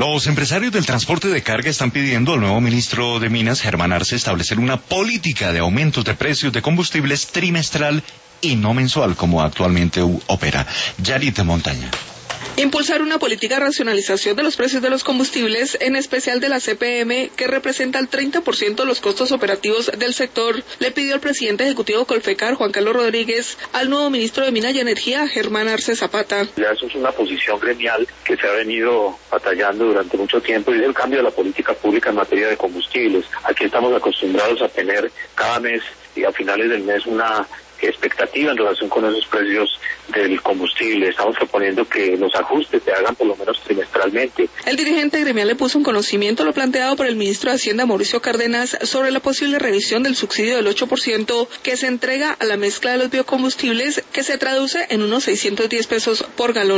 Los empresarios del transporte de carga están pidiendo al nuevo ministro de Minas, Germán Arce, establecer una política de aumentos de precios de combustibles trimestral y no mensual, como actualmente opera. Yarita Montaña. Impulsar una política de racionalización de los precios de los combustibles, en especial de la CPM, que representa el 30% de los costos operativos del sector, le pidió el presidente ejecutivo Colfecar, Juan Carlos Rodríguez, al nuevo ministro de Minas y Energía, Germán Arce Zapata. Ya eso es una posición gremial que se ha venido batallando durante mucho tiempo, y es el cambio de la política pública en materia de combustibles. Aquí estamos acostumbrados a tener cada mes y a finales del mes una expectativa en relación con esos precios del combustible. Estamos proponiendo que los ajustes se hagan por lo menos trimestralmente. El dirigente gremial le puso en conocimiento lo planteado por el ministro de Hacienda, Mauricio Cárdenas, sobre la posible revisión del subsidio del 8% que se entrega a la mezcla de los biocombustibles, que se traduce en unos 610 pesos por galón.